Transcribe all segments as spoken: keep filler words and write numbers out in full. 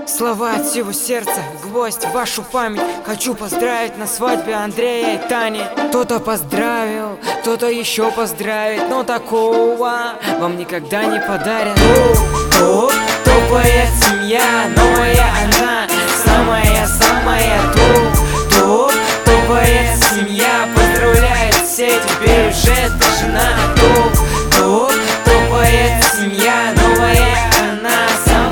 Слова от всего сердца, гвоздь в вашу память. Хочу поздравить на свадьбе Андрея и Тани. Кто-то поздравил, кто-то еще поздравит, но такого вам никогда не подарят. Топ, топовая семья, новая она, самая-самая топ. Топ, топовая семья, поздравляет все, теперь уже ты жена. Топ, топ, топовая семья, новая она,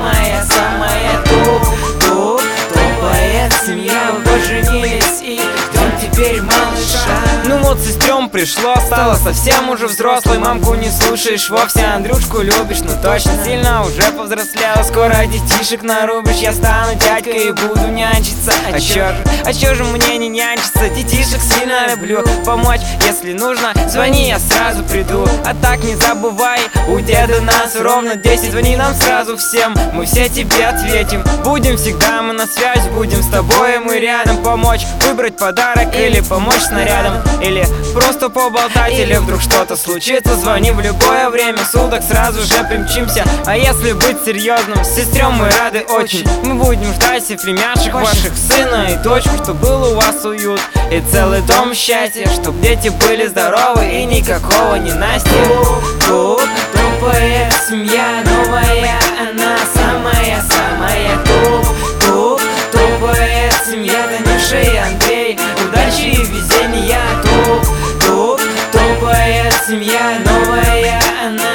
самая-самая топ. Топ, топовая семья, вы поженились и ждем теперь малыша. Ну вот сестрём пришло, стала совсем уже взрослой. Мамку не слушаешь вовсе, Андрюшку любишь, но точно сильно уже повзрослела. Скоро детишек нарубишь, я стану дядькой и буду нянчиться. А чё же, а чё же мне не нянчиться? Детишек сильно люблю, помочь если нужно, звони, я сразу приду. А так не забывай, у деда нас ровно десять. Звони нам сразу всем, мы все тебе ответим. Будем всегда мы на связи, будем с тобой мы рядом. Помочь выбрать подарок или помочь снарядом, или просто поболтать, или вдруг что-то случится. Звони в любое время суток, сразу же примчимся. А если быть серьезным, с сестрём мы рады очень. Мы будем ждать всех племяшек ваших, сына и дочку, чтоб был у вас уют и целый дом счастья, чтоб дети были здоровы и никакого ненастья. Топ, топовая семья, новая она, самая-самая топ. Топ, топовая семья, Танюша и Андрей, удачи и везения. Топ, топ, топовая семья, новая она,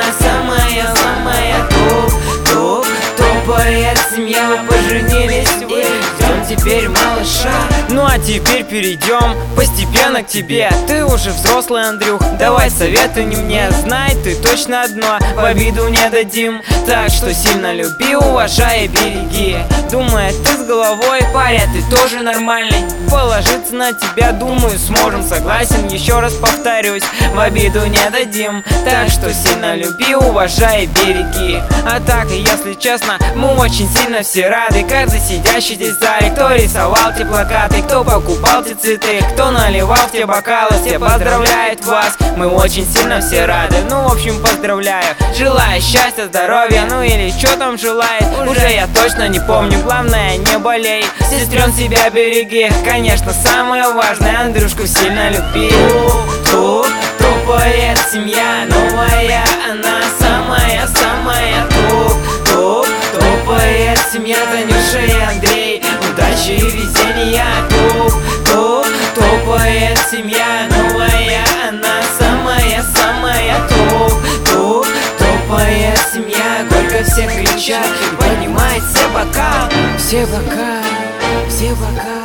самая-самая топ. Топ, топовая семья, вы поженились вы, ждем теперь малыша. Ну а теперь перейдем постепенно к тебе. Ты уже взрослый, Андрюх, давай советуй не мне. Знай ты точно одно, в обиду не дадим. Так что сильно люби, уважай и береги. Думая ты с головой, паря, ты тоже нормальный. Положиться на тебя, думаю, сможем, согласен. Еще раз повторюсь, в обиду не дадим. Так что сильно люби, уважай и береги. А так, если честно, мы очень сильно все рады. Каждый сидящий здесь в зале, кто рисовал те плакаты, кто покупал те цветы, кто наливал те бокалы, все поздравляют вас. Мы очень сильно все рады, ну в общем поздравляю. Желаю счастья, здоровья, ну или что там желает, уже я точно не помню. Главное не болей, сестрен себя береги. Конечно самое важное, Андрюшку сильно люби. Топ, топовая семья, новая она, самая-самая топ. Топ, топовая семья, Танюша и Андрей, удачи и везения. Топ, топ, топовая семья, новая она, самая-самая топ. Топ, топовая семья, горько все кричат и поднимает все бока. Все бока, все бока.